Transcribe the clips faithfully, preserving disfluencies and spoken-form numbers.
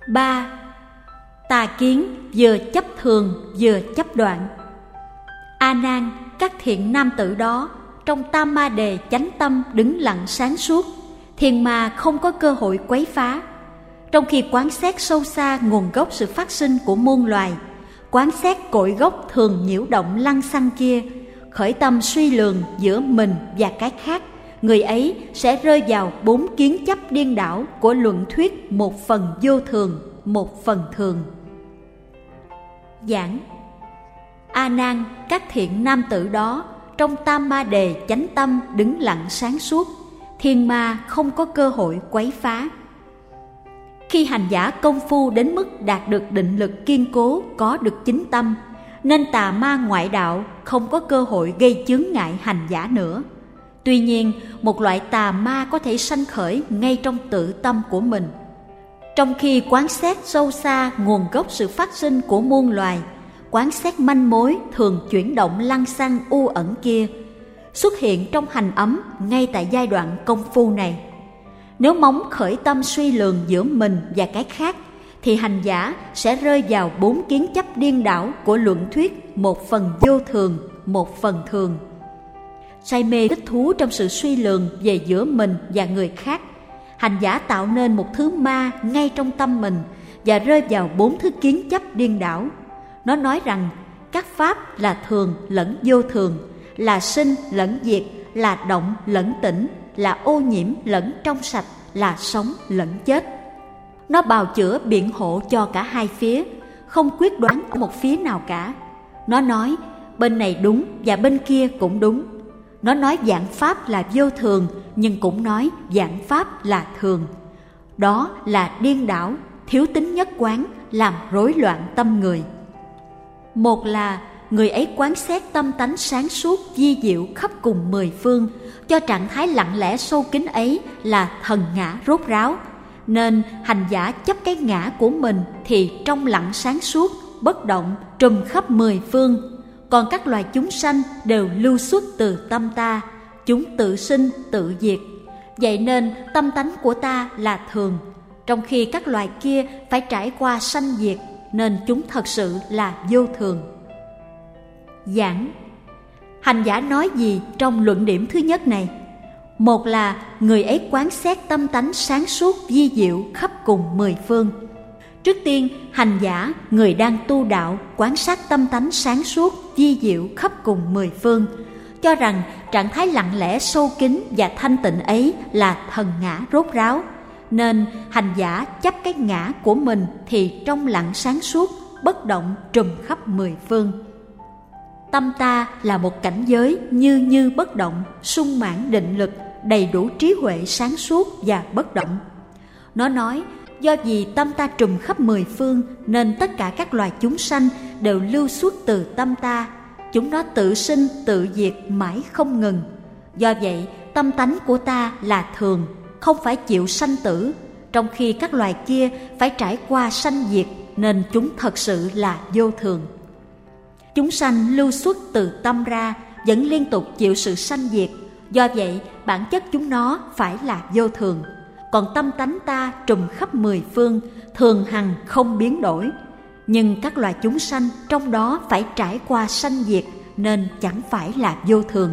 Ba. Tà kiến vừa chấp thường vừa chấp đoạn. A Nan, các thiện nam tử đó trong tam ma đề chánh tâm đứng lặng sáng suốt, thiền ma không có cơ hội quấy phá. Trong khi quán xét sâu xa nguồn gốc sự phát sinh của muôn loài, quán xét cội gốc thường nhiễu động lăng xăng kia, khởi tâm suy lường giữa mình và cái khác, người ấy sẽ rơi vào bốn kiến chấp điên đảo của luận thuyết một phần vô thường, một phần thường. Giảng: A Nan, các thiện nam tử đó trong tam ma đề chánh tâm đứng lặng sáng suốt, thiên ma không có cơ hội quấy phá. Khi hành giả công phu đến mức đạt được định lực kiên cố, có được chính tâm, nên tà ma ngoại đạo không có cơ hội gây chướng ngại hành giả nữa. Tuy nhiên, một loại tà ma có thể sanh khởi ngay trong tự tâm của mình. Trong khi quán xét sâu xa nguồn gốc sự phát sinh của muôn loài, quán xét manh mối thường chuyển động lăng xăng u ẩn kia, xuất hiện trong hành ấm ngay tại giai đoạn công phu này. Nếu móng khởi tâm suy lường giữa mình và cái khác, thì hành giả sẽ rơi vào bốn kiến chấp điên đảo của luận thuyết một phần vô thường, một phần thường. Say mê thích thú trong sự suy lường về giữa mình và người khác, hành giả tạo nên một thứ ma ngay trong tâm mình và rơi vào bốn thứ kiến chấp điên đảo. Nó nói rằng các pháp là thường lẫn vô thường, là sinh lẫn diệt, là động lẫn tĩnh, là ô nhiễm lẫn trong sạch, là sống lẫn chết. Nó bào chữa biện hộ cho cả hai phía, không quyết đoán ở một phía nào cả. Nó nói bên này đúng và bên kia cũng đúng. Nó nói vạn pháp là vô thường, nhưng cũng nói vạn pháp là thường. Đó là điên đảo, thiếu tính nhất quán, làm rối loạn tâm người. Một là người ấy quán xét tâm tánh sáng suốt vi diệu khắp cùng mười phương, cho trạng thái lặng lẽ sâu kín ấy là thần ngã rốt ráo, nên hành giả chấp cái ngã của mình thì trong lặng sáng suốt, bất động, trùm khắp mười phương. Còn các loài chúng sanh đều lưu xuất từ tâm ta, chúng tự sinh tự diệt. Vậy nên tâm tánh của ta là thường, trong khi các loài kia phải trải qua sanh diệt, nên chúng thật sự là vô thường. Giảng: hành giả nói gì trong luận điểm thứ nhất này? Một là người ấy quán xét tâm tánh sáng suốt vi diệu khắp cùng mười phương. Trước tiên, hành giả, người đang tu đạo, quán sát tâm tánh sáng suốt vi diệu khắp cùng mười phương, cho rằng trạng thái lặng lẽ sâu kín và thanh tịnh ấy là thần ngã rốt ráo, nên hành giả chấp cái ngã của mình thì trong lặng sáng suốt, bất động, trùm khắp mười phương. Tâm ta là một cảnh giới như như bất động, sung mãn định lực, đầy đủ trí huệ sáng suốt và bất động. Nó nói do vì tâm ta trùm khắp mười phương, nên tất cả các loài chúng sanh đều lưu xuất từ tâm ta. Chúng nó tự sinh tự diệt mãi không ngừng. Do vậy tâm tánh của ta là thường, không phải chịu sanh tử, trong khi các loài kia phải trải qua sanh diệt, nên chúng thật sự là vô thường. Chúng sanh lưu xuất từ tâm ra, vẫn liên tục chịu sự sanh diệt. Do vậy bản chất chúng nó phải là vô thường. Còn tâm tánh ta trùm khắp mười phương, thường hằng không biến đổi. Nhưng các loài chúng sanh trong đó phải trải qua sanh diệt, nên chẳng phải là vô thường.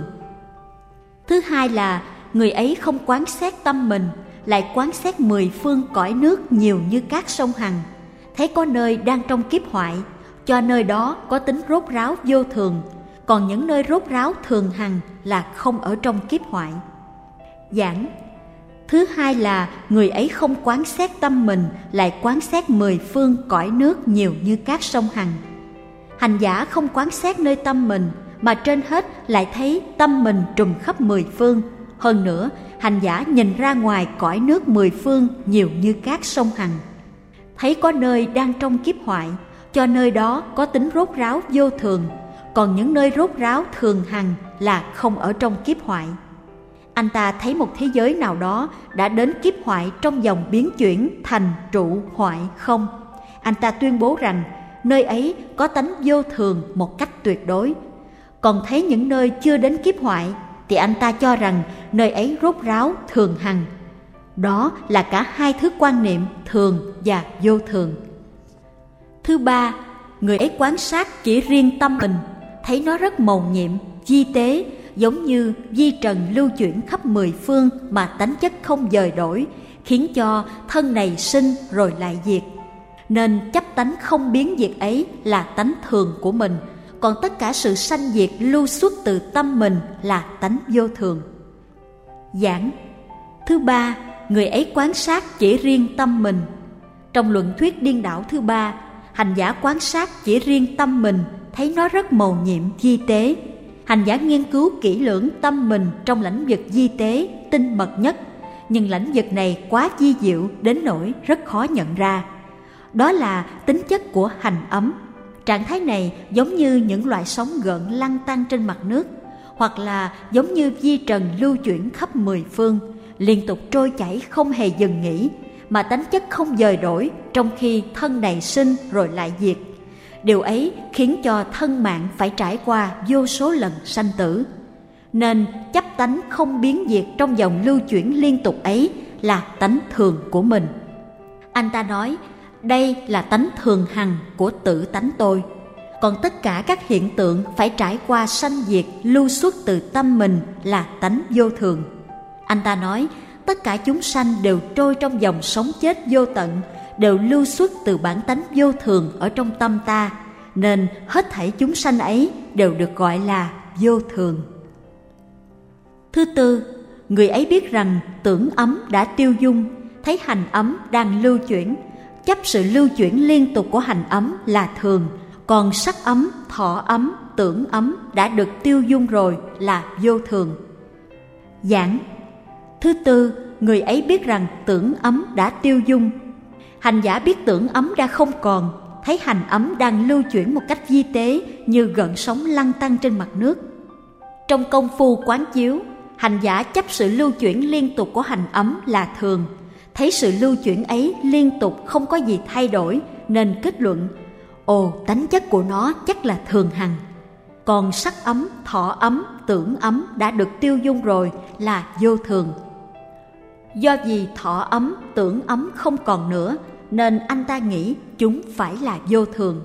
Thứ hai là người ấy không quán xét tâm mình, lại quán xét mười phương cõi nước nhiều như các sông Hằng, thấy có nơi đang trong kiếp hoại, cho nơi đó có tính rốt ráo vô thường, còn những nơi rốt ráo thường hằng là không ở trong kiếp hoại. Giảng: thứ hai là người ấy không quán xét tâm mình, lại quán xét mười phương cõi nước nhiều như các sông Hằng. Hành giả không quán xét nơi tâm mình, mà trên hết lại thấy tâm mình trùm khắp mười phương. Hơn nữa, hành giả nhìn ra ngoài cõi nước mười phương nhiều như các sông Hằng, thấy có nơi đang trong kiếp hoại, cho nơi đó có tính rốt ráo vô thường, còn những nơi rốt ráo thường hằng là không ở trong kiếp hoại. Anh ta thấy một thế giới nào đó đã đến kiếp hoại trong dòng biến chuyển thành trụ hoại không. Anh ta tuyên bố rằng nơi ấy có tánh vô thường một cách tuyệt đối. Còn thấy những nơi chưa đến kiếp hoại thì anh ta cho rằng nơi ấy rốt ráo thường hằng. Đó là cả hai thứ quan niệm thường và vô thường. Thứ ba, người ấy quan sát chỉ riêng tâm mình, thấy nó rất mầu nhiệm, vi tế, giống như vi trần lưu chuyển khắp mười phương mà tánh chất không dời đổi, khiến cho thân này sinh rồi lại diệt. Nên chấp tánh không biến diệt ấy là tánh thường của mình, còn tất cả sự sanh diệt lưu xuất từ tâm mình là tánh vô thường. Giảng. Thứ ba, người ấy quan sát chỉ riêng tâm mình. Trong luận thuyết điên đảo thứ ba, hành giả quan sát chỉ riêng tâm mình, thấy nó rất mầu nhiệm, vi tế. Hành giả nghiên cứu kỹ lưỡng tâm mình trong lãnh vực vi tế, tinh mật nhất, nhưng lãnh vực này quá vi diệu đến nỗi rất khó nhận ra. Đó là tính chất của hành ấm. Trạng thái này giống như những loại sóng gợn lăn tăn trên mặt nước, hoặc là giống như vi trần lưu chuyển khắp mười phương, liên tục trôi chảy không hề dừng nghỉ, mà tánh chất không dời đổi, trong khi thân này sinh rồi lại diệt. Điều ấy khiến cho thân mạng phải trải qua vô số lần sanh tử. Nên chấp tánh không biến diệt trong dòng lưu chuyển liên tục ấy là tánh thường của mình. Anh ta nói, đây là tánh thường hằng của tự tánh tôi. Còn tất cả các hiện tượng phải trải qua sanh diệt lưu xuất từ tâm mình là tánh vô thường. Anh ta nói, tất cả chúng sanh đều trôi trong dòng sống chết vô tận, đều lưu xuất từ bản tánh vô thường ở trong tâm ta, nên hết thảy chúng sanh ấy đều được gọi là vô thường. Thứ tư, người ấy biết rằng tưởng ấm đã tiêu dung, thấy hành ấm đang lưu chuyển, chấp sự lưu chuyển liên tục của hành ấm là thường, còn sắc ấm, thọ ấm, tưởng ấm đã được tiêu dung rồi là vô thường. Giảng. Thứ tư, người ấy biết rằng tưởng ấm đã tiêu dung. Hành giả biết tưởng ấm đã không còn, thấy hành ấm đang lưu chuyển một cách vi tế như gợn sóng lăn tăn trên mặt nước. Trong công phu quán chiếu, hành giả chấp sự lưu chuyển liên tục của hành ấm là thường, thấy sự lưu chuyển ấy liên tục không có gì thay đổi, nên kết luận, ồ, tánh chất của nó chắc là thường hằng. Còn sắc ấm, thọ ấm, tưởng ấm đã được tiêu dung rồi là vô thường. Do vì thọ ấm, tưởng ấm không còn nữa, nên anh ta nghĩ chúng phải là vô thường.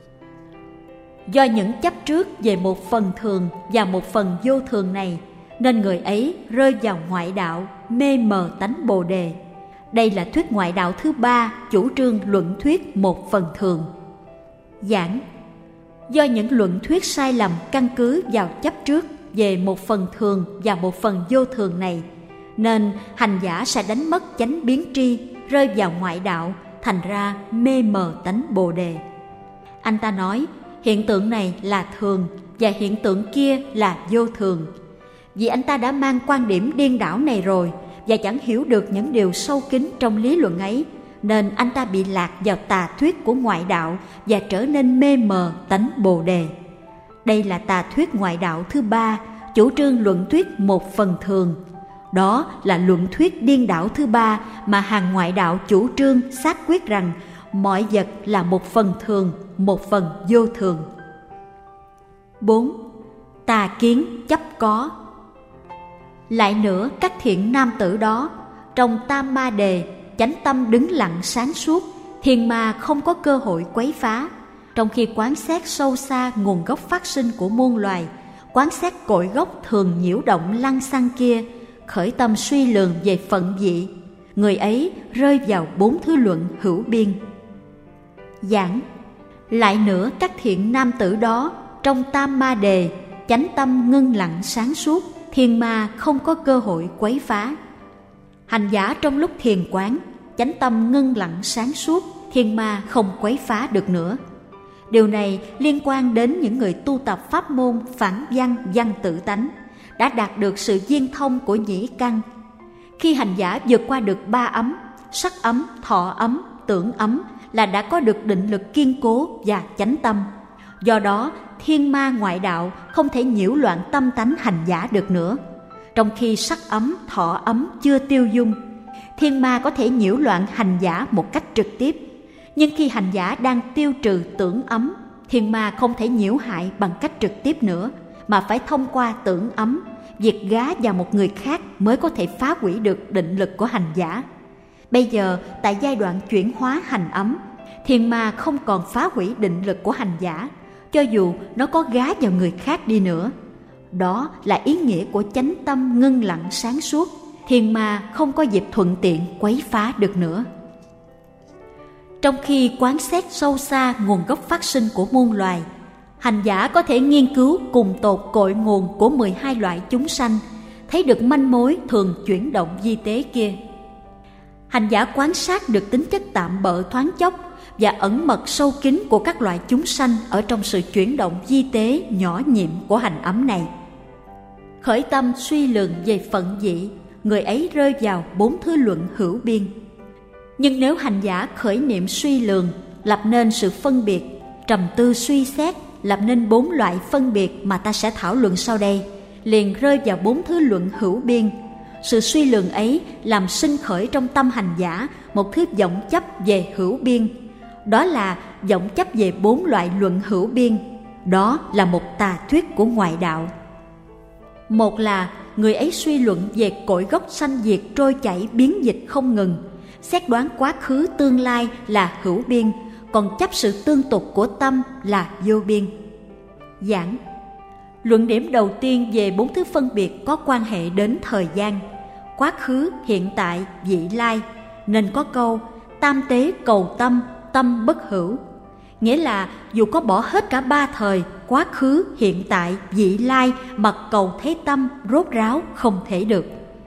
Do những chấp trước về một phần thường và một phần vô thường này, nên người ấy rơi vào ngoại đạo, mê mờ tánh Bồ Đề. Đây là thuyết ngoại đạo thứ ba, chủ trương luận thuyết một phần thường. Giảng. Do những luận thuyết sai lầm căn cứ vào chấp trước về một phần thường và một phần vô thường này, nên hành giả sẽ đánh mất chánh biến tri, rơi vào ngoại đạo, thành ra mê mờ tánh Bồ Đề. Anh ta nói, hiện tượng này là thường và hiện tượng kia là vô thường. Vì anh ta đã mang quan điểm điên đảo này rồi và chẳng hiểu được những điều sâu kín trong lý luận ấy, nên anh ta bị lạc vào tà thuyết của ngoại đạo và trở nên mê mờ tánh Bồ Đề. Đây là tà thuyết ngoại đạo thứ ba, chủ trương luận thuyết một phần thường. Đó là luận thuyết điên đảo thứ ba mà hàng ngoại đạo chủ trương xác quyết rằng mọi vật là một phần thường, một phần vô thường. Bốn. Tà kiến chấp có. Lại nữa, các thiện nam tử đó, trong tam ma đề, chánh tâm đứng lặng sáng suốt, thiên ma không có cơ hội quấy phá. Trong khi quán xét sâu xa nguồn gốc phát sinh của muôn loài, quán xét cội gốc thường nhiễu động lăng xăng kia, khởi tâm suy lường về phận vị, người ấy rơi vào bốn thứ luận hữu biên. Giảng. Lại nữa, các thiện nam tử đó, trong tam ma đề, chánh tâm ngưng lặng sáng suốt, thiên ma không có cơ hội quấy phá. Hành giả trong lúc thiền quán, chánh tâm ngưng lặng sáng suốt, thiên ma không quấy phá được nữa. Điều này liên quan đến những người tu tập pháp môn phản văn văn tự tánh, đã đạt được sự viên thông của nhĩ căn. Khi hành giả vượt qua được ba ấm, sắc ấm, thọ ấm, tưởng ấm, là đã có được định lực kiên cố và chánh tâm. Do đó, thiên ma ngoại đạo không thể nhiễu loạn tâm tánh hành giả được nữa. Trong khi sắc ấm, thọ ấm chưa tiêu dung, thiên ma có thể nhiễu loạn hành giả một cách trực tiếp. Nhưng khi hành giả đang tiêu trừ tưởng ấm, thiên ma không thể nhiễu hại bằng cách trực tiếp nữa, mà phải thông qua tưởng ấm, việc gá vào một người khác mới có thể phá hủy được định lực của hành giả. Bây giờ, tại giai đoạn chuyển hóa hành ấm, thiền ma không còn phá hủy định lực của hành giả, cho dù nó có gá vào người khác đi nữa. Đó là ý nghĩa của chánh tâm ngưng lặng sáng suốt. Thiền ma không có dịp thuận tiện quấy phá được nữa. Trong khi quán xét sâu xa nguồn gốc phát sinh của muôn loài, hành giả có thể nghiên cứu cùng tột cội nguồn của mười hai loại chúng sanh, thấy được manh mối thường chuyển động vi tế kia. Hành giả quan sát được tính chất tạm bợ thoáng chốc và ẩn mật sâu kín của các loại chúng sanh ở trong sự chuyển động vi tế nhỏ nhiệm của hành ấm này. Khởi tâm suy lường về phận dị, người ấy rơi vào bốn thứ luận hữu biên. Nhưng nếu hành giả khởi niệm suy lường, lập nên sự phân biệt, trầm tư suy xét, lập nên bốn loại phân biệt mà ta sẽ thảo luận sau đây, liền rơi vào bốn thứ luận hữu biên. Sự suy lường ấy làm sinh khởi trong tâm hành giả một thứ vọng chấp về hữu biên. Đó là vọng chấp về bốn loại luận hữu biên. Đó là một tà thuyết của ngoại đạo. Một là người ấy suy luận về cội gốc sanh diệt trôi chảy biến dịch không ngừng, xét đoán quá khứ tương lai là hữu biên, còn chấp sự tương tục của tâm là vô biên. Giảng. Luận điểm đầu tiên về bốn thứ phân biệt có quan hệ đến thời gian, quá khứ, hiện tại, vị lai, nên có câu tam tế cầu tâm, tâm bất hữu. Nghĩa là dù có bỏ hết cả ba thời, quá khứ, hiện tại, vị lai mà cầu thấy tâm rốt ráo không thể được.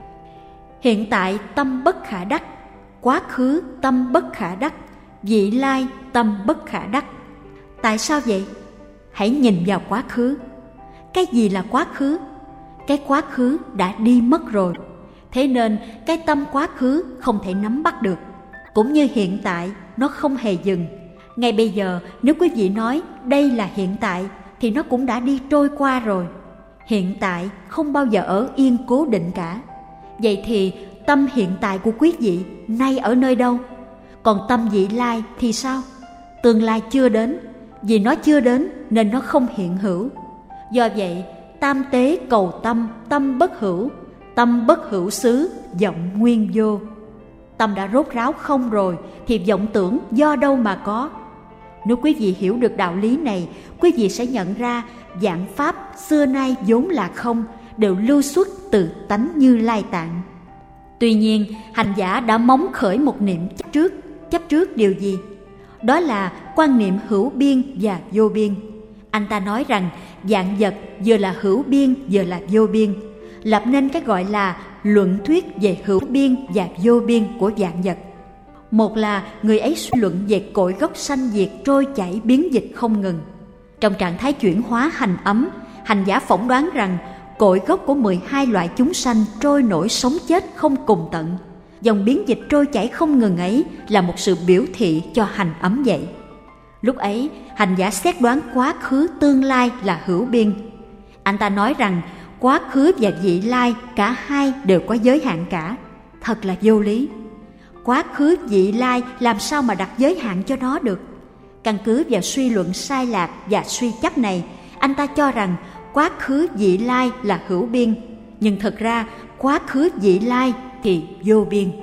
Hiện tại tâm bất khả đắc, quá khứ tâm bất khả đắc, vị lai tâm bất khả đắc. Tại sao vậy? Hãy nhìn vào quá khứ. Cái gì là quá khứ? Cái quá khứ đã đi mất rồi. Thế nên cái tâm quá khứ không thể nắm bắt được. Cũng như hiện tại, nó không hề dừng. Ngay bây giờ, nếu quý vị nói đây là hiện tại, thì nó cũng đã đi trôi qua rồi. Hiện tại không bao giờ ở yên cố định cả. Vậy thì tâm hiện tại của quý vị nay ở nơi đâu? Còn tâm vị lai thì sao? Tương lai chưa đến. Vì nó chưa đến nên nó không hiện hữu. Do vậy, tam tế cầu tâm, tâm bất hữu, tâm bất hữu xứ, vọng nguyên vô. Tâm đã rốt ráo không rồi thì vọng tưởng do đâu mà có? Nếu quý vị hiểu được đạo lý này, quý vị sẽ nhận ra vạn pháp xưa nay vốn là không, đều lưu xuất từ tánh Như Lai Tạng. Tuy nhiên, hành giả đã móng khởi một niệm chấp trước. Chấp trước điều gì? Đó là quan niệm hữu biên và vô biên. Anh ta nói rằng vạn vật vừa là hữu biên vừa là vô biên, lập nên cái gọi là luận thuyết về hữu biên và vô biên của vạn vật. Một là người ấy suy luận về cội gốc sanh diệt trôi chảy biến dịch không ngừng. Trong trạng thái chuyển hóa hành ấm, hành giả phỏng đoán rằng cội gốc của mười hai loại chúng sanh trôi nổi sống chết không cùng tận. Dòng biến dịch trôi chảy không ngừng ấy là một sự biểu thị cho hành ấm vậy. Lúc ấy, hành giả xét đoán quá khứ tương lai là hữu biên. Anh ta nói rằng quá khứ và vị lai cả hai đều có giới hạn cả. Thật là vô lý. Quá khứ vị lai làm sao mà đặt giới hạn cho nó được? Căn cứ vào suy luận sai lạc và suy chấp này, anh ta cho rằng quá khứ vị lai là hữu biên, nhưng thực ra quá khứ vị lai thì vô biên.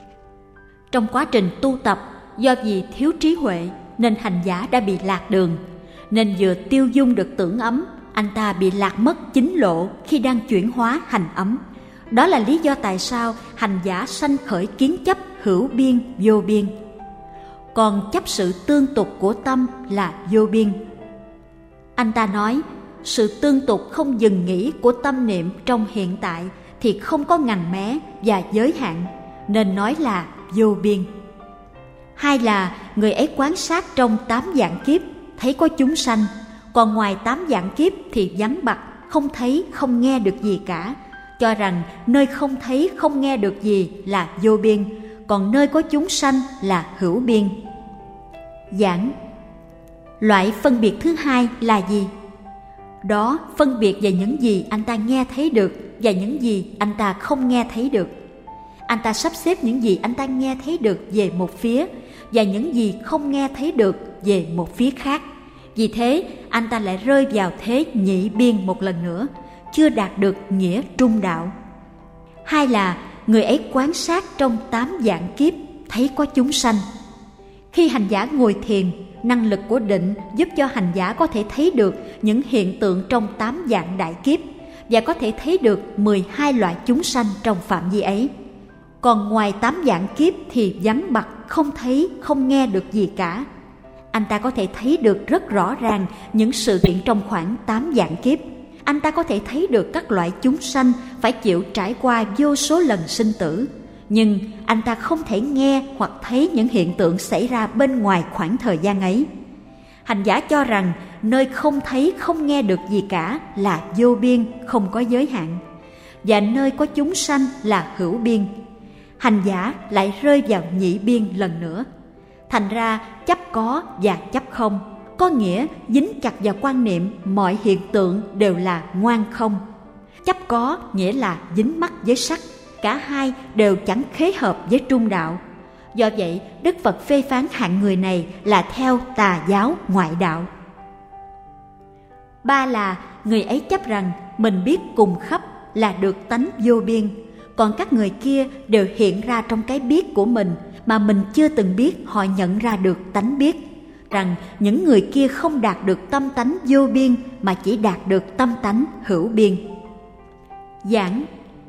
Trong quá trình tu tập, do vì thiếu trí huệ nên hành giả đã bị lạc đường, nên vừa tiêu dung được tưởng ấm, anh ta bị lạc mất chính lộ khi đang chuyển hóa hành ấm. Đó là lý do tại sao hành giả sanh khởi kiến chấp hữu biên vô biên. Còn chấp sự tương tục của tâm là vô biên. Anh ta nói sự tương tục không dừng nghỉ của tâm niệm trong hiện tại thì không có ngằn mé và giới hạn, nên nói là vô biên. Hai là người ấy quan sát trong tám vạn kiếp thấy có chúng sanh, còn ngoài tám vạn kiếp thì vắng bặt, không thấy không nghe được gì cả, cho rằng nơi không thấy không nghe được gì là vô biên, còn nơi có chúng sanh là hữu biên. Giảng. Loại phân biệt thứ hai là gì? Đó phân biệt về những gì anh ta nghe thấy được và những gì anh ta không nghe thấy được. Anh ta sắp xếp những gì anh ta nghe thấy được về một phía và những gì không nghe thấy được về một phía khác. Vì thế, anh ta lại rơi vào thế nhị biên một lần nữa, chưa đạt được nghĩa trung đạo. Hai là người ấy quan sát trong tám vạn kiếp thấy có chúng sanh. Khi hành giả ngồi thiền, năng lực của định giúp cho hành giả có thể thấy được những hiện tượng trong tám vạn đại kiếp và có thể thấy được mười hai loại chúng sanh trong phạm vi ấy. Còn ngoài tám vạn kiếp thì vắng bặt, không thấy, không nghe được gì cả. Anh ta có thể thấy được rất rõ ràng những sự kiện trong khoảng tám vạn kiếp. Anh ta có thể thấy được các loại chúng sanh phải chịu trải qua vô số lần sinh tử. Nhưng anh ta không thể nghe hoặc thấy những hiện tượng xảy ra bên ngoài khoảng thời gian ấy. Hành giả cho rằng nơi không thấy, không nghe được gì cả là vô biên, không có giới hạn, và nơi có chúng sanh là hữu biên. Hành giả lại rơi vào nhị biên lần nữa. Thành ra chấp có và chấp không, có nghĩa dính chặt vào quan niệm mọi hiện tượng đều là ngoan không. Chấp có nghĩa là dính mắc với sắc, cả hai đều chẳng khế hợp với trung đạo. Do vậy, Đức Phật phê phán hạng người này là theo tà giáo ngoại đạo. Ba là người ấy chấp rằng mình biết cùng khắp là được tánh vô biên, còn các người kia đều hiện ra trong cái biết của mình mà mình chưa từng biết, họ nhận ra được tánh biết. Rằng những người kia không đạt được tâm tánh vô biên mà chỉ đạt được tâm tánh hữu biên. Giảng.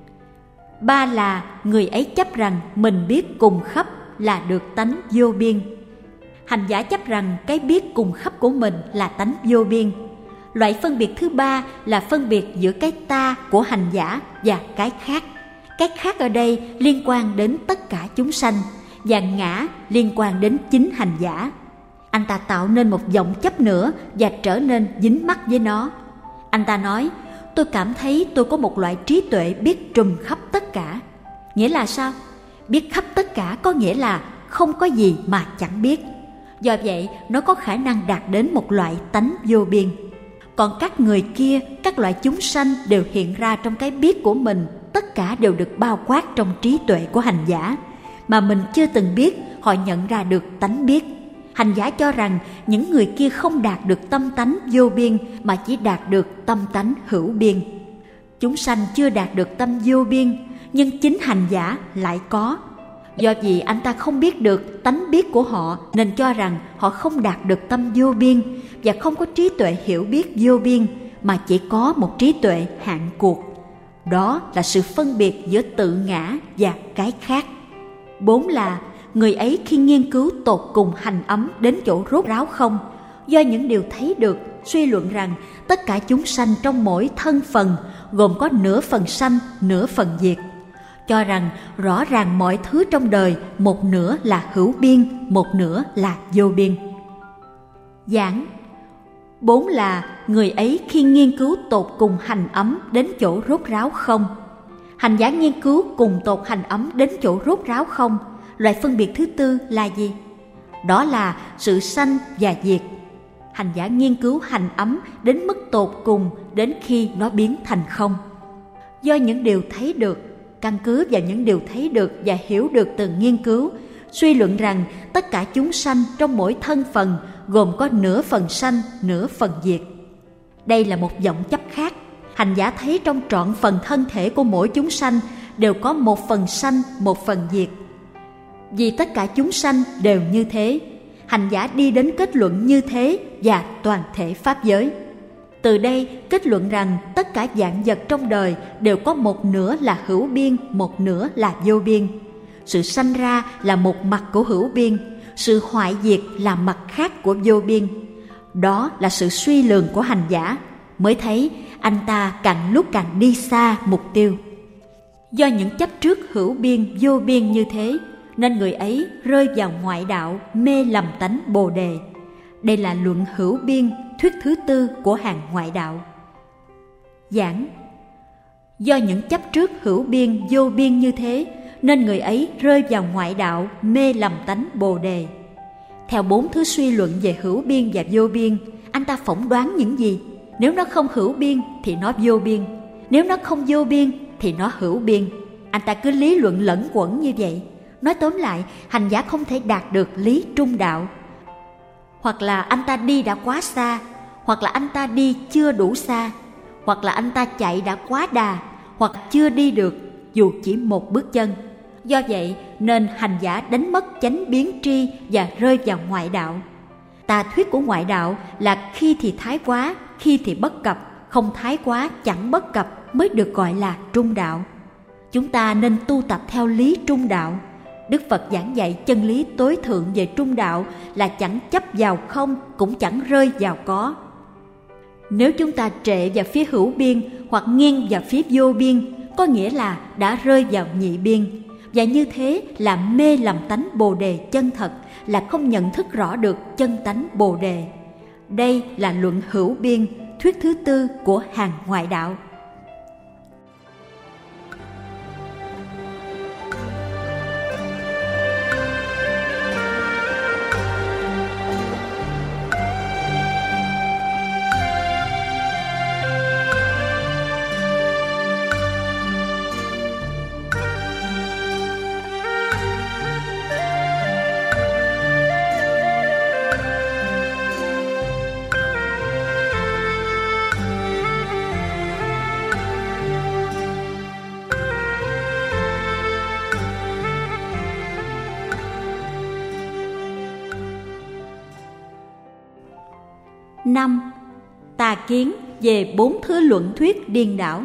Ba là người ấy chấp rằng mình biết cùng khắp là được tánh vô biên. Hành giả chấp rằng cái biết cùng khắp của mình là tánh vô biên. Loại phân biệt thứ ba là phân biệt giữa cái ta của hành giả và cái khác. Cái khác ở đây liên quan đến tất cả chúng sanh, và ngã liên quan đến chính hành giả. Anh ta tạo nên một vọng chấp nữa và trở nên dính mắc với nó. Anh ta nói, tôi cảm thấy tôi có một loại trí tuệ biết trùm khắp tất cả. Nghĩa là sao? Biết khắp tất cả có nghĩa là không có gì mà chẳng biết. Do vậy, nó có khả năng đạt đến một loại tánh vô biên. Còn các người kia, các loại chúng sanh đều hiện ra trong cái biết của mình, tất cả đều được bao quát trong trí tuệ của hành giả, mà mình chưa từng biết, họ nhận ra được tánh biết. Hành giả cho rằng những người kia không đạt được tâm tánh vô biên mà chỉ đạt được tâm tánh hữu biên. Chúng sanh chưa đạt được tâm vô biên, nhưng chính hành giả lại có. Do vì anh ta không biết được tánh biết của họ nên cho rằng họ không đạt được tâm vô biên và không có trí tuệ hiểu biết vô biên, mà chỉ có một trí tuệ hạn cuộc. Đó là sự phân biệt giữa tự ngã và cái khác. Bốn là người ấy khi nghiên cứu tột cùng hành ấm đến chỗ rốt ráo không, do những điều thấy được, suy luận rằng tất cả chúng sanh trong mỗi thân phần gồm có nửa phần sanh, nửa phần diệt. Cho rằng rõ ràng mọi thứ trong đời một nửa là hữu biên, một nửa là vô biên. Giảng. Bốn là người ấy khi nghiên cứu tột cùng hành ấm đến chỗ rốt ráo không. Hành giả nghiên cứu cùng tột hành ấm đến chỗ rốt ráo không. Loại phân biệt thứ tư là gì? Đó là sự sanh và diệt. Hành giả nghiên cứu hành ấm đến mức tột cùng đến khi nó biến thành không. Do những điều thấy được, căn cứ vào những điều thấy được và hiểu được từ nghiên cứu, suy luận rằng tất cả chúng sanh trong mỗi thân phần gồm có nửa phần sanh, nửa phần diệt. Đây là một vọng chấp khác. Hành giả thấy trong trọn phần thân thể của mỗi chúng sanh đều có một phần sanh, một phần diệt. Vì tất cả chúng sanh đều như thế, hành giả đi đến kết luận như thế và toàn thể pháp giới. Từ đây kết luận rằng tất cả vạn vật trong đời đều có một nửa là hữu biên, một nửa là vô biên. Sự sanh ra là một mặt của hữu biên, sự hoại diệt là mặt khác của vô biên. Đó là sự suy lường của hành giả, mới thấy anh ta càng lúc càng đi xa mục tiêu. Do những chấp trước hữu biên, vô biên như thế, nên người ấy rơi vào ngoại đạo, mê lầm tánh Bồ Đề. Đây là luận hữu biên, thuyết thứ tư của hàng ngoại đạo. Giảng. Do những chấp trước hữu biên, vô biên như thế, nên người ấy rơi vào ngoại đạo, mê lầm tánh Bồ Đề. Theo bốn thứ suy luận về hữu biên và vô biên, anh ta phỏng đoán những gì? Nếu nó không hữu biên thì nó vô biên, nếu nó không vô biên thì nó hữu biên. Anh ta cứ lý luận lẫn quẩn như vậy. Nói tóm lại, hành giả không thể đạt được lý trung đạo. Hoặc là anh ta đi đã quá xa, hoặc là anh ta đi chưa đủ xa, hoặc là anh ta chạy đã quá đà, hoặc chưa đi được dù chỉ một bước chân. Do vậy nên hành giả đánh mất chánh biến tri và rơi vào ngoại đạo. Tà thuyết của ngoại đạo là khi thì thái quá, khi thì bất cập, không thái quá chẳng bất cập mới được gọi là trung đạo. Chúng ta nên tu tập theo lý trung đạo. Đức Phật giảng dạy chân lý tối thượng về trung đạo là chẳng chấp vào không, cũng chẳng rơi vào có. Nếu chúng ta trệ vào phía hữu biên hoặc nghiêng vào phía vô biên, có nghĩa là đã rơi vào nhị biên. Và như thế là mê lầm tánh Bồ Đề chân thật, là không nhận thức rõ được chân tánh Bồ Đề. Đây là luận hữu biên, thuyết thứ tư của hàng ngoại đạo. năm. Tà kiến về bốn thứ luận thuyết điên đảo.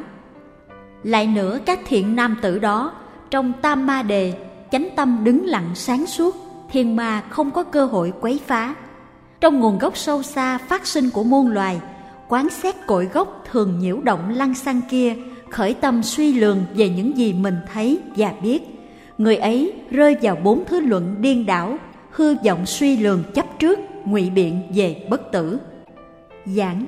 Lại nữa, các thiện nam tử đó trong tam ma đề, chánh tâm đứng lặng sáng suốt, thiên ma không có cơ hội quấy phá. Trong nguồn gốc sâu xa phát sinh của muôn loài, quán xét cội gốc thường nhiễu động lăng xăng kia, khởi tâm suy lường về những gì mình thấy và biết. Người ấy rơi vào bốn thứ luận điên đảo, hư vọng suy lường chấp trước, ngụy biện về bất tử. Giảng.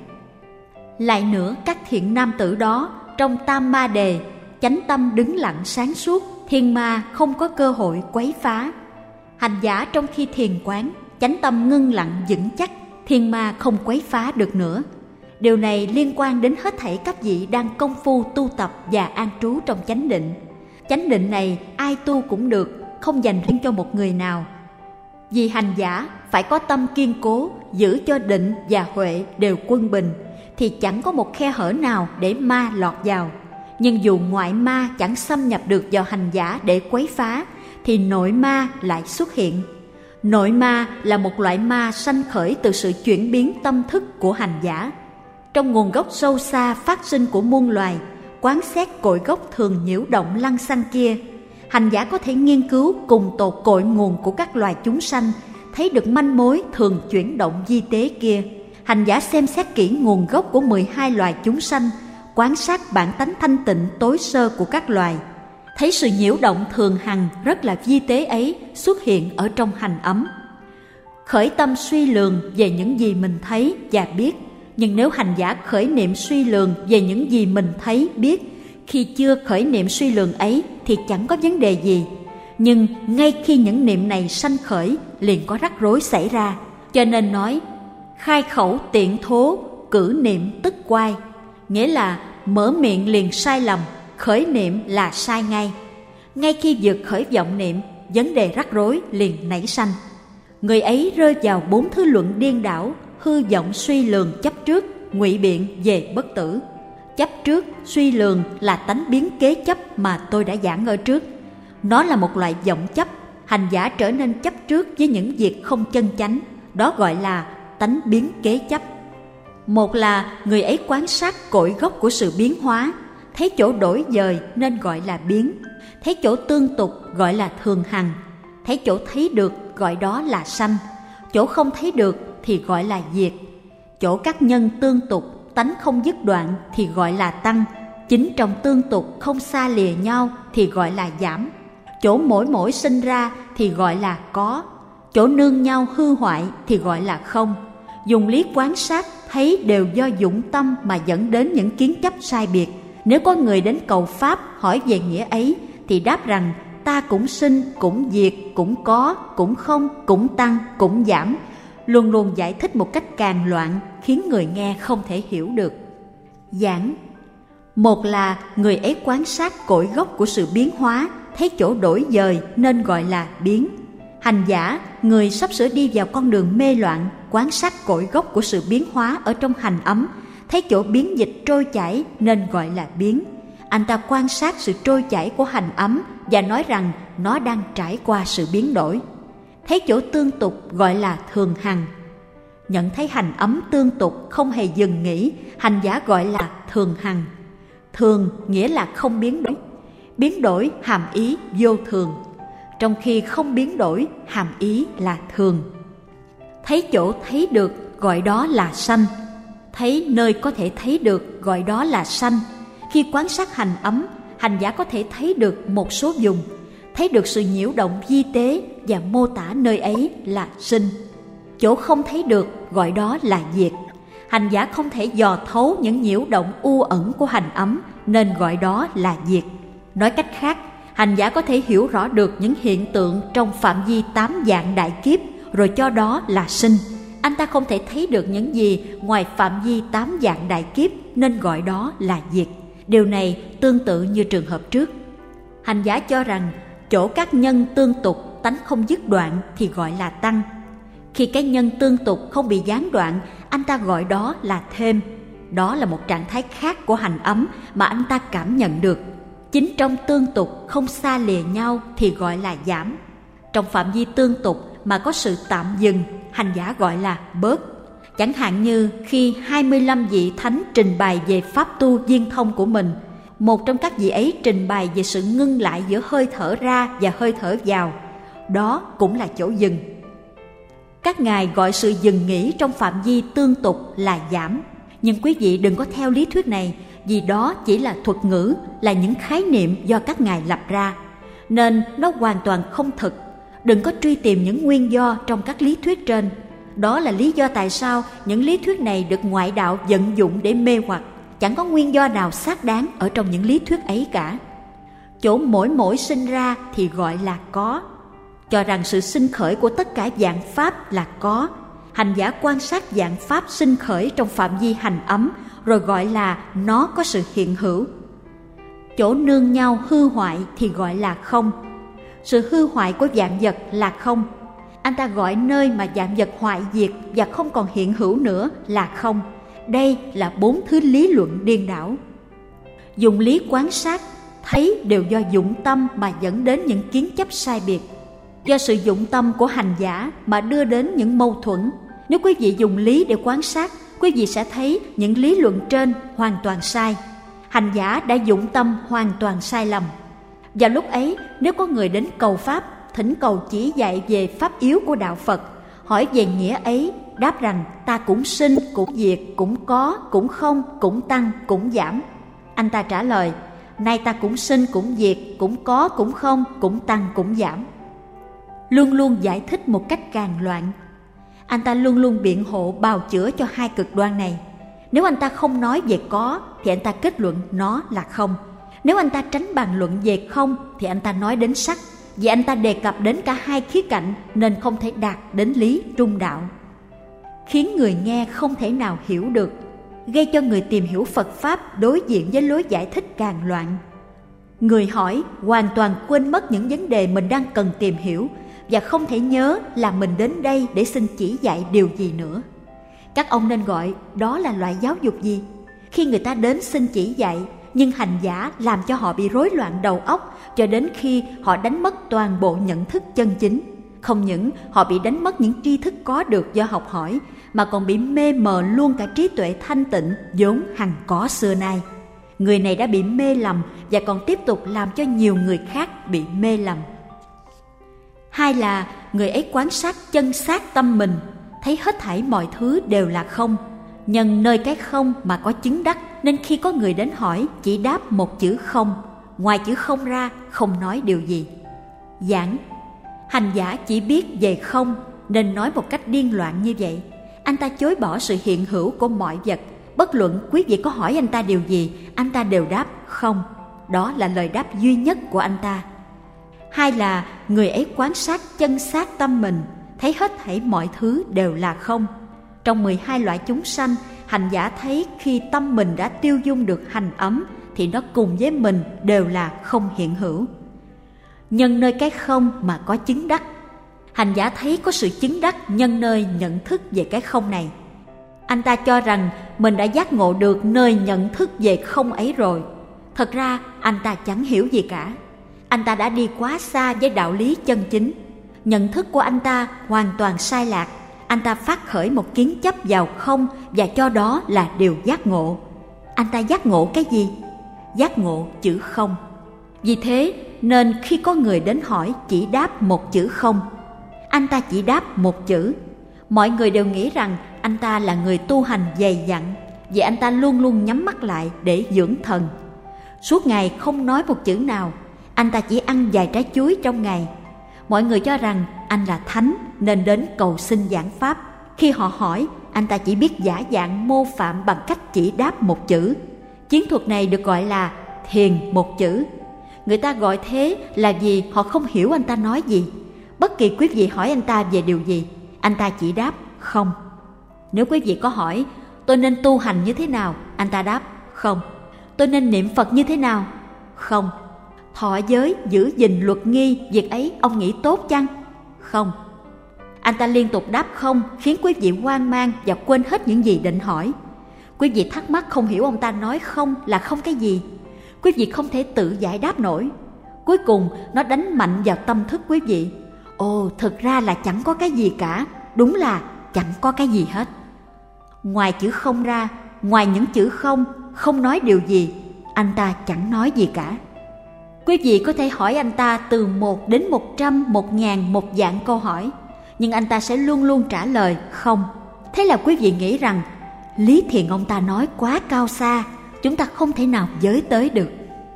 Lại nữa, các thiện nam tử đó trong tam ma đề, chánh tâm đứng lặng sáng suốt, thiên ma không có cơ hội quấy phá. Hành giả trong khi thiền quán, chánh tâm ngưng lặng vững chắc, thiên ma không quấy phá được nữa. Điều này liên quan đến hết thảy các vị đang công phu tu tập và an trú trong chánh định. Chánh định này ai tu cũng được, không dành riêng cho một người nào. Vì hành giả phải có tâm kiên cố, giữ cho định và huệ đều quân bình, thì chẳng có một khe hở nào để ma lọt vào. Nhưng dù ngoại ma chẳng xâm nhập được vào hành giả để quấy phá, thì nội ma lại xuất hiện. Nội ma là một loại ma sanh khởi từ sự chuyển biến tâm thức của hành giả. Trong nguồn gốc sâu xa phát sinh của muôn loài, quán xét cội gốc thường nhiễu động lăng xăng kia, hành giả có thể nghiên cứu cùng tột cội nguồn của các loài chúng sanh, thấy được manh mối thường chuyển động di tế kia. Hành giả xem xét kỹ nguồn gốc của mười hai loài chúng sanh, quan sát bản tánh thanh tịnh tối sơ của các loài, thấy sự nhiễu động thường hằng rất là vi tế ấy xuất hiện ở trong hành ấm. Khởi tâm suy lường về những gì mình thấy và biết. Nhưng nếu hành giả khởi niệm suy lường về những gì mình thấy biết, khi chưa khởi niệm suy lường ấy thì chẳng có vấn đề gì. Nhưng ngay khi những niệm này sanh khởi, liền có rắc rối xảy ra. Cho nên nói, khai khẩu tiện thố, cử niệm tức quay. Nghĩa là mở miệng liền sai lầm, khởi niệm là sai ngay. Ngay khi vượt khởi vọng niệm, vấn đề rắc rối liền nảy sanh. Người ấy rơi vào bốn thứ luận điên đảo, hư vọng suy lường chấp trước, ngụy biện về bất tử. Chấp trước, suy lường là tánh biến kế chấp mà tôi đã giảng ở trước. Nó là một loại vọng chấp, hành giả trở nên chấp trước với những việc không chân chánh, đó gọi là tánh biến kế chấp. Một là người ấy quan sát cội gốc của sự biến hóa, thấy chỗ đổi dời nên gọi là biến, thấy chỗ tương tục gọi là thường hằng, thấy chỗ thấy được gọi đó là sanh, chỗ không thấy được thì gọi là diệt, chỗ các nhân tương tục tánh không dứt đoạn thì gọi là tăng, chính trong tương tục không xa lìa nhau thì gọi là giảm, chỗ mỗi mỗi sinh ra thì gọi là có, chỗ nương nhau hư hoại thì gọi là không. Dùng lý quán sát thấy đều do dũng tâm mà dẫn đến những kiến chấp sai biệt. Nếu có người đến cầu pháp hỏi về nghĩa ấy thì đáp rằng ta cũng sinh, cũng diệt, cũng có, cũng không, cũng tăng, cũng giảm, luôn luôn giải thích một cách càng loạn, khiến người nghe không thể hiểu được. Giảng. Một là người ấy quan sát cội gốc của sự biến hóa, thấy chỗ đổi dời nên gọi là biến. Hành giả, người sắp sửa đi vào con đường mê loạn, quan sát cội gốc của sự biến hóa ở trong hành ấm, thấy chỗ biến dịch trôi chảy nên gọi là biến. Anh ta quan sát sự trôi chảy của hành ấm và nói rằng nó đang trải qua sự biến đổi. Thấy chỗ tương tục gọi là thường hằng. Nhận thấy hành ấm tương tục không hề dừng nghỉ, hành giả gọi là thường hằng. Thường nghĩa là không biến đổi. Biến đổi hàm ý vô thường, trong khi không biến đổi hàm ý là thường. Thấy chỗ thấy được gọi đó là sanh. Thấy nơi có thể thấy được gọi đó là sanh. Khi quan sát hành ấm, hành giả có thể thấy được một số vùng, thấy được sự nhiễu động vi tế và mô tả nơi ấy là sinh. Chỗ không thấy được gọi đó là diệt. Hành giả không thể dò thấu những nhiễu động u ẩn của hành ấm nên gọi đó là diệt. Nói cách khác, hành giả có thể hiểu rõ được những hiện tượng trong phạm vi tám dạng đại kiếp rồi cho đó là sinh. Anh ta không thể thấy được những gì ngoài phạm vi tám dạng đại kiếp nên gọi đó là diệt. Điều này tương tự như trường hợp trước. Hành giả cho rằng chỗ các nhân tương tục tánh không dứt đoạn thì gọi là tăng. Khi cái nhân tương tục không bị gián đoạn, anh ta gọi đó là thêm. Đó là một trạng thái khác của hành ấm mà anh ta cảm nhận được. Chính trong tương tục không xa lìa nhau thì gọi là giảm. Trong phạm vi tương tục mà có sự tạm dừng, hành giả gọi là bớt. Chẳng hạn như khi hai mươi lăm vị thánh trình bày về pháp tu viên thông của mình, một trong các vị ấy trình bày về sự ngưng lại giữa hơi thở ra và hơi thở vào. Đó cũng là chỗ dừng. Các ngài gọi sự dừng nghỉ trong phạm vi tương tục là giảm. Nhưng quý vị đừng có theo lý thuyết này, vì đó chỉ là thuật ngữ, là những khái niệm do các ngài lập ra, nên nó hoàn toàn không thực. Đừng có truy tìm những nguyên do trong các lý thuyết trên. Đó là lý do tại sao những lý thuyết này được ngoại đạo vận dụng để mê hoặc. Chẳng có nguyên do nào xác đáng ở trong những lý thuyết ấy cả. Chỗ mỗi mỗi sinh ra thì gọi là có. Cho rằng sự sinh khởi của tất cả dạng pháp là có. Hành giả quan sát dạng pháp sinh khởi trong phạm vi hành ấm rồi gọi là nó có sự hiện hữu. Chỗ nương nhau hư hoại thì gọi là không. Sự hư hoại của dạng vật là không. Anh ta gọi nơi mà dạng vật hoại diệt và không còn hiện hữu nữa là không. Đây là bốn thứ lý luận điên đảo. Dùng lý quan sát, thấy đều do dụng tâm mà dẫn đến những kiến chấp sai biệt. Do sự dụng tâm của hành giả mà đưa đến những mâu thuẫn. Nếu quý vị dùng lý để quan sát, quý vị sẽ thấy những lý luận trên hoàn toàn sai. Hành giả đã dụng tâm hoàn toàn sai lầm. Và lúc ấy, nếu có người đến cầu pháp, thỉnh cầu chỉ dạy về pháp yếu của đạo Phật, hỏi về nghĩa ấy, đáp rằng ta cũng sinh, cũng diệt, cũng có, cũng không, cũng tăng, cũng giảm. Anh ta trả lời, nay ta cũng sinh, cũng diệt, cũng có, cũng không, cũng tăng, cũng giảm. Luôn luôn giải thích một cách càng loạn. Anh ta luôn luôn biện hộ bào chữa cho hai cực đoan này. Nếu anh ta không nói về có thì anh ta kết luận nó là không. Nếu anh ta tránh bàn luận về không thì anh ta nói đến sắc. Vì anh ta đề cập đến cả hai khía cạnh nên không thể đạt đến lý trung đạo, khiến người nghe không thể nào hiểu được, gây cho người tìm hiểu Phật Pháp đối diện với lối giải thích càng loạn. Người hỏi hoàn toàn quên mất những vấn đề mình đang cần tìm hiểu và không thể nhớ là mình đến đây để xin chỉ dạy điều gì nữa. Các ông nên gọi đó là loại giáo dục gì? Khi người ta đến xin chỉ dạy, nhưng hành giả làm cho họ bị rối loạn đầu óc cho đến khi họ đánh mất toàn bộ nhận thức chân chính. Không những họ bị đánh mất những tri thức có được do học hỏi, mà còn bị mê mờ luôn cả trí tuệ thanh tịnh vốn hằng có xưa nay. Người này đã bị mê lầm và còn tiếp tục làm cho nhiều người khác bị mê lầm. Hai là người ấy quan sát chân xác tâm mình, thấy hết thảy mọi thứ đều là không. Nhân nơi cái không mà có chứng đắc, nên khi có người đến hỏi chỉ đáp một chữ không, ngoài chữ không ra không nói điều gì. Giảng, hành giả chỉ biết về không nên nói một cách điên loạn như vậy. Anh ta chối bỏ sự hiện hữu của mọi vật. Bất luận quý vị có hỏi anh ta điều gì, anh ta đều đáp không. Đó là lời đáp duy nhất của anh ta. Hai là người ấy quan sát chân xác tâm mình, thấy hết thảy mọi thứ đều là không. Trong mười hai loại chúng sanh, hành giả thấy khi tâm mình đã tiêu dung được hành ấm thì nó cùng với mình đều là không hiện hữu. Nhân nơi cái không mà có chứng đắc. Hành giả thấy có sự chứng đắc nhân nơi nhận thức về cái không này. Anh ta cho rằng mình đã giác ngộ được nơi nhận thức về không ấy rồi. Thật ra anh ta chẳng hiểu gì cả. Anh ta đã đi quá xa với đạo lý chân chính. Nhận thức của anh ta hoàn toàn sai lạc. Anh ta phát khởi một kiến chấp vào không và cho đó là điều giác ngộ. Anh ta giác ngộ cái gì? Giác ngộ chữ không. Vì thế nên khi có người đến hỏi chỉ đáp một chữ không. Anh ta chỉ đáp một chữ. Mọi người đều nghĩ rằng anh ta là người tu hành dày dặn, vì anh ta luôn luôn nhắm mắt lại để dưỡng thần. Suốt ngày không nói một chữ nào. Anh ta chỉ ăn vài trái chuối trong ngày. Mọi người cho rằng anh là thánh nên đến cầu xin giảng pháp. Khi họ hỏi, anh ta chỉ biết giả dạng mô phạm bằng cách chỉ đáp một chữ. Chiến thuật này được gọi là thiền một chữ. Người ta gọi thế là vì họ không hiểu anh ta nói gì. Bất kỳ quý vị hỏi anh ta về điều gì, anh ta chỉ đáp không. Nếu quý vị có hỏi tôi nên tu hành như thế nào, anh ta đáp không. Tôi nên niệm Phật như thế nào? Không. Thọ giới, giữ gìn luật nghi, việc ấy ông nghĩ tốt chăng? Không. Anh ta liên tục đáp không, khiến quý vị hoang mang và quên hết những gì định hỏi. Quý vị thắc mắc không hiểu ông ta nói không là không cái gì. Quý vị không thể tự giải đáp nổi. Cuối cùng nó đánh mạnh vào tâm thức quý vị. Ồ, thực ra là chẳng có cái gì cả. Đúng là chẳng có cái gì hết. Ngoài chữ không ra, ngoài những chữ không, không nói điều gì, anh ta chẳng nói gì cả. Quý vị có thể hỏi anh ta từ một đến một trăm, một ngàn, một vạn câu hỏi, nhưng anh ta sẽ luôn luôn trả lời không. Thế là quý vị nghĩ rằng lý thiền ông ta nói quá cao xa, chúng ta không thể nào giới tới được.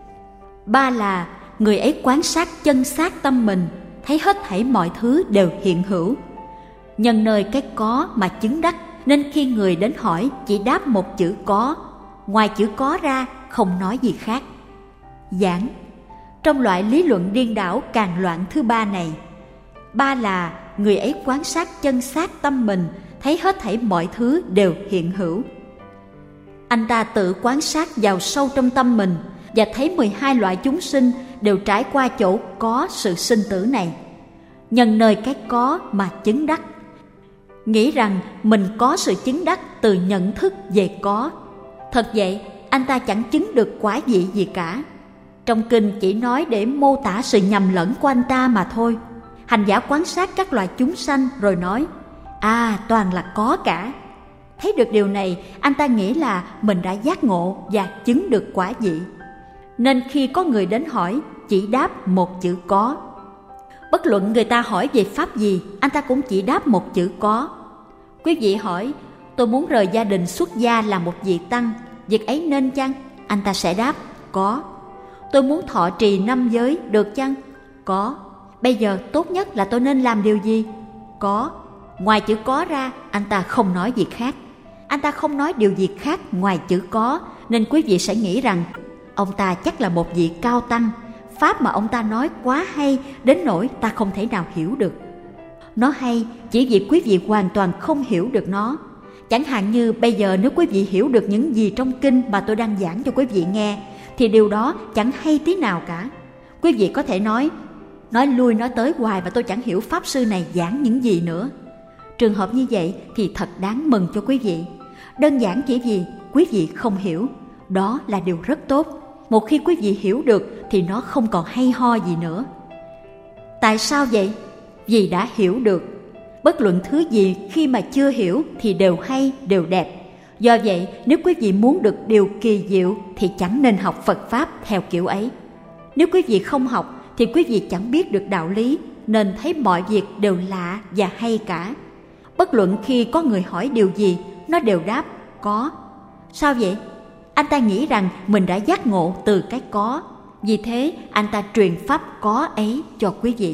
Ba là người ấy quan sát chân xác tâm mình, thấy hết thảy mọi thứ đều hiện hữu. Nhân nơi cái có mà chứng đắc, nên khi người đến hỏi chỉ đáp một chữ có, ngoài chữ có ra không nói gì khác. Giảng trong loại lý luận điên đảo càng loạn thứ ba này. Ba là người ấy quan sát chân xác tâm mình, thấy hết thảy mọi thứ đều hiện hữu. Anh ta tự quan sát vào sâu trong tâm mình và thấy mười hai loại chúng sinh đều trải qua chỗ có sự sinh tử này. Nhân nơi cái có mà chứng đắc, nghĩ rằng mình có sự chứng đắc từ nhận thức về có. Thật vậy, anh ta chẳng chứng được quả vị gì cả. Trong kinh chỉ nói để mô tả sự nhầm lẫn của anh ta mà thôi. Hành giả quan sát các loài chúng sanh rồi nói, à, toàn là có cả. Thấy được điều này, anh ta nghĩ là mình đã giác ngộ và chứng được quả vị. Nên khi có người đến hỏi, chỉ đáp một chữ có. Bất luận người ta hỏi về pháp gì, anh ta cũng chỉ đáp một chữ có. Quý vị hỏi, tôi muốn rời gia đình xuất gia làm một vị tăng, việc ấy nên chăng? Anh ta sẽ đáp, có. Tôi muốn thọ trì năm giới, được chăng? Có. Bây giờ tốt nhất là tôi nên làm điều gì? Có. Ngoài chữ có ra, anh ta không nói gì khác. Anh ta không nói điều gì khác ngoài chữ có, nên quý vị sẽ nghĩ rằng ông ta chắc là một vị cao tăng. Pháp mà ông ta nói quá hay đến nỗi ta không thể nào hiểu được. Nó hay chỉ vì quý vị hoàn toàn không hiểu được nó. Chẳng hạn như bây giờ nếu quý vị hiểu được những gì trong kinh mà tôi đang giảng cho quý vị nghe, thì điều đó chẳng hay tí nào cả. Quý vị có thể nói, nói lui nói tới hoài mà tôi chẳng hiểu pháp sư này giảng những gì nữa. Trường hợp như vậy thì thật đáng mừng cho quý vị. Đơn giản chỉ vì quý vị không hiểu, đó là điều rất tốt. Một khi quý vị hiểu được thì nó không còn hay ho gì nữa. Tại sao vậy? Vì đã hiểu được. Bất luận thứ gì khi mà chưa hiểu thì đều hay, đều đẹp. Do vậy, nếu quý vị muốn được điều kỳ diệu thì chẳng nên học Phật Pháp theo kiểu ấy. Nếu quý vị không học thì quý vị chẳng biết được đạo lý, nên thấy mọi việc đều lạ và hay cả. Bất luận khi có người hỏi điều gì, nó đều đáp có. Sao vậy? Anh ta nghĩ rằng mình đã giác ngộ từ cái có. Vì thế anh ta truyền pháp có ấy cho quý vị.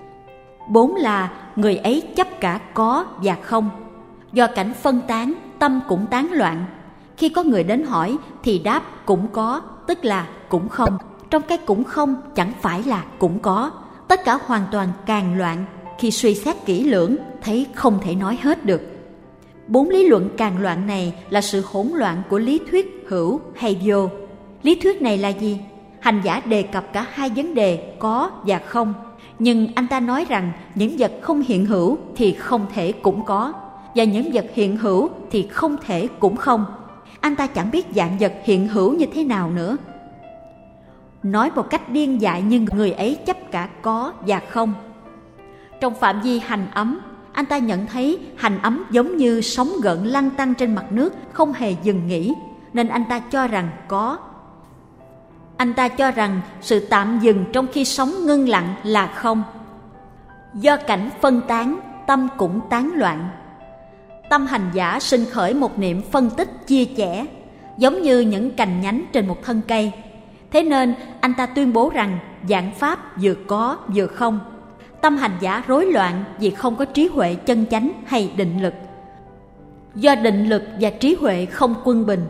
Bốn là người ấy chấp cả có và không. Do cảnh phân tán, tâm cũng tán loạn. Khi có người đến hỏi thì đáp cũng có, tức là cũng không. Trong cái cũng không chẳng phải là cũng có. Tất cả hoàn toàn càng loạn. Khi suy xét kỹ lưỡng thấy không thể nói hết được. Bốn lý luận càng loạn này là sự hỗn loạn của lý thuyết hữu hay vô. Lý thuyết này là gì? Hành giả đề cập cả hai vấn đề có và không. Nhưng anh ta nói rằng những vật không hiện hữu thì không thể cũng có. và những vật hiện hữu thì không thể cũng không. Anh ta chẳng biết dạng vật hiện hữu như thế nào nữa. Nói một cách điên dại nhưng người ấy chấp cả có và không. Trong phạm vi hành ấm, anh ta nhận thấy hành ấm giống như sóng gợn lăn tăn trên mặt nước, không hề dừng nghỉ, nên anh ta cho rằng có. Anh ta cho rằng sự tạm dừng trong khi sóng ngưng lặng là không. Do cảnh phân tán, tâm cũng tán loạn. Tâm hành giả sinh khởi một niệm phân tích chia chẻ, giống như những cành nhánh trên một thân cây. Thế nên anh ta tuyên bố rằng dạng pháp vừa có vừa không. Tâm hành giả rối loạn vì không có trí huệ chân chánh hay định lực. Do định lực và trí huệ không quân bình.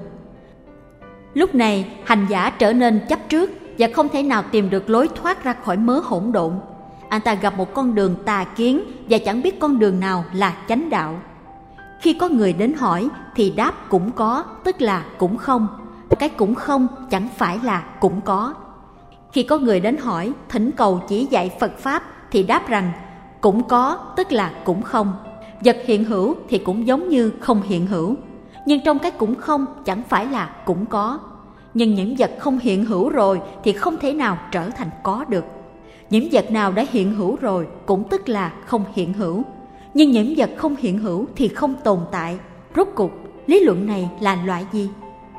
Lúc này hành giả trở nên chấp trước và không thể nào tìm được lối thoát ra khỏi mớ hỗn độn. Anh ta gặp một con đường tà kiến và chẳng biết con đường nào là chánh đạo. Khi có người đến hỏi thì đáp cũng có, tức là cũng không. Cái cũng không chẳng phải là cũng có. Khi có người đến hỏi thỉnh cầu chỉ dạy Phật Pháp thì đáp rằng cũng có, tức là cũng không. Vật hiện hữu thì cũng giống như không hiện hữu. Nhưng trong cái cũng không chẳng phải là cũng có. Nhưng những vật không hiện hữu rồi thì không thể nào trở thành có được. Những vật nào đã hiện hữu rồi cũng tức là không hiện hữu. Nhưng những vật không hiện hữu thì không tồn tại. Rốt cuộc, lý luận này là loại gì?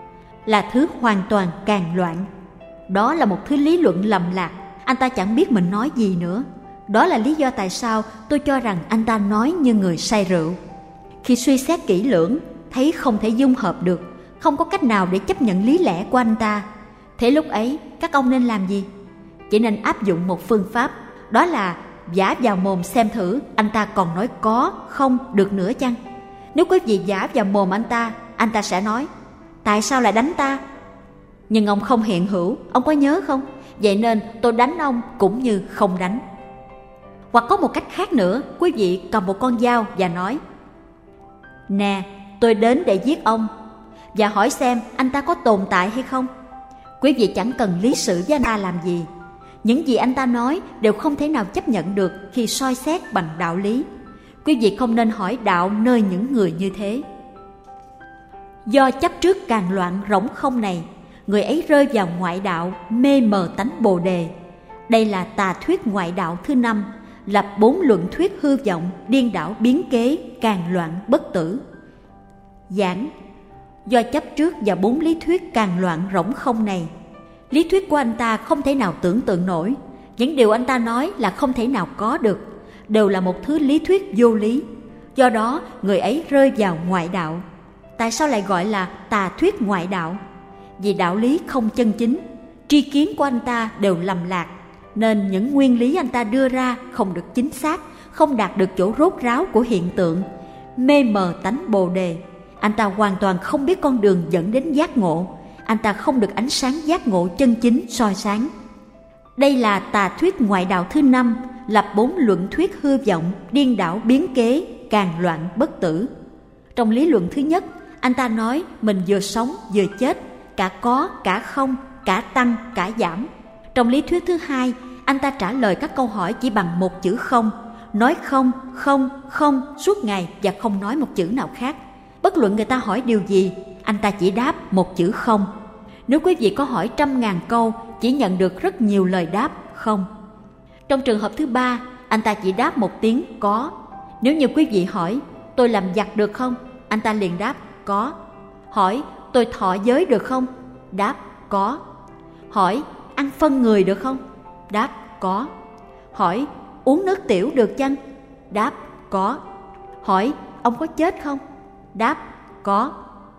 Là thứ hoàn toàn càng loạn. Đó là một thứ lý luận lầm lạc. Anh ta chẳng biết mình nói gì nữa. Đó là lý do tại sao tôi cho rằng anh ta nói như người say rượu. Khi suy xét kỹ lưỡng, thấy không thể dung hợp được, không có cách nào để chấp nhận lý lẽ của anh ta. Thế lúc ấy, các ông nên làm gì? Chỉ nên áp dụng một phương pháp, đó là giả vào mồm xem thử anh ta còn nói có, không được nữa chăng? Nếu quý vị giả vào mồm anh ta, anh ta sẽ nói tại sao lại đánh ta? Nhưng ông không hiện hữu, ông có nhớ không? Vậy nên tôi đánh ông cũng như không đánh. Hoặc có một cách khác nữa, quý vị cầm một con dao và nói nè, tôi đến để giết ông, và hỏi xem anh ta có tồn tại hay không. Quý vị chẳng cần lý sự với anh ta làm gì. Những gì anh ta nói đều không thể nào chấp nhận được khi soi xét bằng đạo lý. Quý vị không nên hỏi đạo nơi những người như thế. Do chấp trước càng loạn rỗng không này, người ấy rơi vào ngoại đạo, mê mờ tánh bồ đề. Đây là tà thuyết ngoại đạo thứ năm, lập bốn luận thuyết hư vọng, điên đảo biến kế, càng loạn bất tử. Giảng: do chấp trước và bốn lý thuyết càng loạn rỗng không này, lý thuyết của anh ta không thể nào tưởng tượng nổi. Những điều anh ta nói là không thể nào có được, đều là một thứ lý thuyết vô lý. Do đó người ấy rơi vào ngoại đạo. Tại sao lại gọi là tà thuyết ngoại đạo? Vì đạo lý không chân chính, tri kiến của anh ta đều lầm lạc, nên những nguyên lý anh ta đưa ra không được chính xác, không đạt được chỗ rốt ráo của hiện tượng, mê mờ tánh bồ đề. Anh ta hoàn toàn không biết con đường dẫn đến giác ngộ. Anh ta không được ánh sáng giác ngộ chân chính soi sáng. Đây là tà thuyết ngoại đạo thứ năm, lập bốn luận thuyết hư vọng, điên đảo biến kế, càng loạn bất tử. Trong lý luận thứ nhất, anh ta nói mình vừa sống vừa chết, cả có, cả không, cả tăng, cả giảm. Trong lý thuyết thứ hai, anh ta trả lời các câu hỏi chỉ bằng một chữ không, nói không, không, không suốt ngày và không nói một chữ nào khác. Bất luận người ta hỏi điều gì, anh ta chỉ đáp một chữ không. Nếu quý vị có hỏi trăm ngàn câu, chỉ nhận được rất nhiều lời đáp không. Trong trường hợp thứ ba, anh ta chỉ đáp một tiếng có. Nếu như quý vị hỏi tôi làm giặc được không, anh ta liền đáp có. Hỏi tôi thọ giới được không, đáp có. Hỏi ăn phân người được không, đáp có. Hỏi uống nước tiểu được chăng, đáp có. Hỏi ông có chết không, đáp có.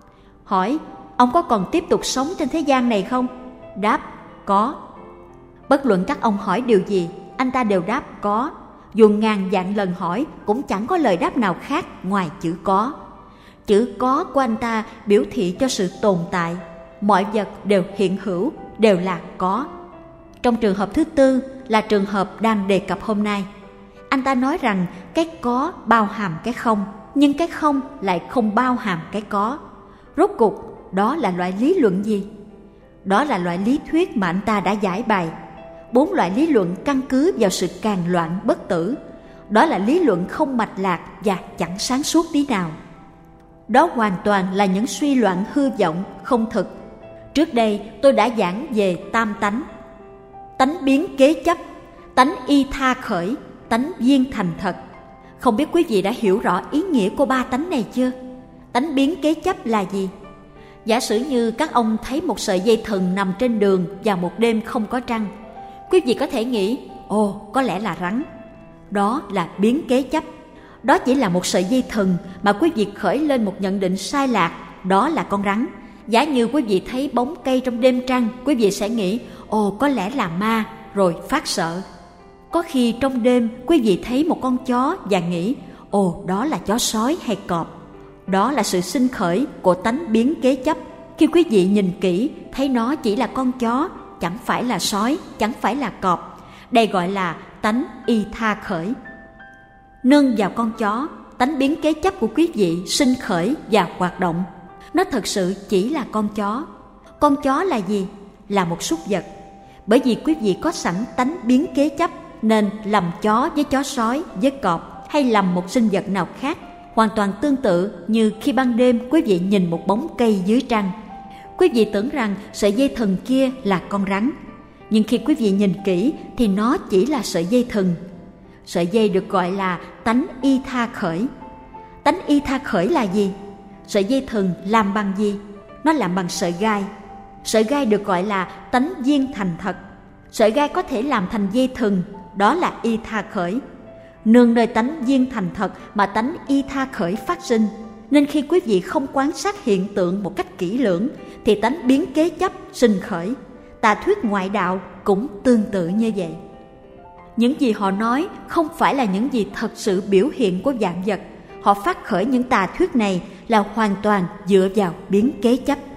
Hỏi ông có còn tiếp tục sống trên thế gian này không, đáp có. Bất luận các ông hỏi điều gì, anh ta đều đáp có. Dù ngàn vạn lần hỏi cũng chẳng có lời đáp nào khác ngoài chữ có. Chữ có của anh ta biểu thị cho sự tồn tại. Mọi vật đều hiện hữu, đều là có. Trong trường hợp thứ tư là trường hợp đang đề cập hôm nay. Anh ta nói rằng cái có bao hàm cái không, nhưng cái không lại không bao hàm cái có. Rốt cuộc đó là loại lý luận gì? Đó là loại lý thuyết mà anh ta đã giải bày. Bốn loại lý luận căn cứ vào sự càng loạn bất tử. Đó là lý luận không mạch lạc và chẳng sáng suốt tí nào. Đó hoàn toàn là những suy loạn hư vọng, không thực. Trước đây tôi đã giảng về tam tánh: tánh biến kế chấp, tánh y tha khởi, tánh viên thành thật. Không biết quý vị đã hiểu rõ ý nghĩa của ba tánh này chưa? Tánh biến kế chấp là gì? Giả sử như các ông thấy một sợi dây thừng nằm trên đường vào một đêm không có trăng, quý vị có thể nghĩ, ồ, có lẽ là rắn. Đó là biến kế chấp. Đó chỉ là một sợi dây thừng mà quý vị khởi lên một nhận định sai lạc, đó là con rắn. Giả như quý vị thấy bóng cây trong đêm trăng, quý vị sẽ nghĩ, ồ, có lẽ là ma, rồi phát sợ. Có khi trong đêm quý vị thấy một con chó và nghĩ, ồ, đó là chó sói hay cọp. Đó là sự sinh khởi của tánh biến kế chấp. Khi quý vị nhìn kỹ, thấy nó chỉ là con chó, chẳng phải là sói, chẳng phải là cọp. Đây gọi là tánh y tha khởi. Nương vào con chó, tánh biến kế chấp của quý vị sinh khởi và hoạt động. Nó thật sự chỉ là con chó. Con chó là gì? Là một súc vật. Bởi vì quý vị có sẵn tánh biến kế chấp, nên lầm chó với chó sói, với cọp, hay lầm một sinh vật nào khác, hoàn toàn tương tự như khi ban đêm quý vị nhìn một bóng cây dưới trăng. Quý vị tưởng rằng sợi dây thừng kia là con rắn, nhưng khi quý vị nhìn kỹ thì nó chỉ là sợi dây thừng. Sợi dây được gọi là tánh y tha khởi. Tánh y tha khởi là gì? Sợi dây thừng làm bằng gì? Nó làm bằng sợi gai. Sợi gai được gọi là tánh viên thành thật. Sợi gai có thể làm thành dây thừng, đó là y tha khởi. Nương nơi tánh viên thành thật mà tánh y tha khởi phát sinh, nên khi quý vị không quan sát hiện tượng một cách kỹ lưỡng thì tánh biến kế chấp sinh khởi. Tà thuyết ngoại đạo cũng tương tự như vậy. Những gì họ nói không phải là những gì thật sự biểu hiện của vạn vật. Họ phát khởi những tà thuyết này là hoàn toàn dựa vào biến kế chấp.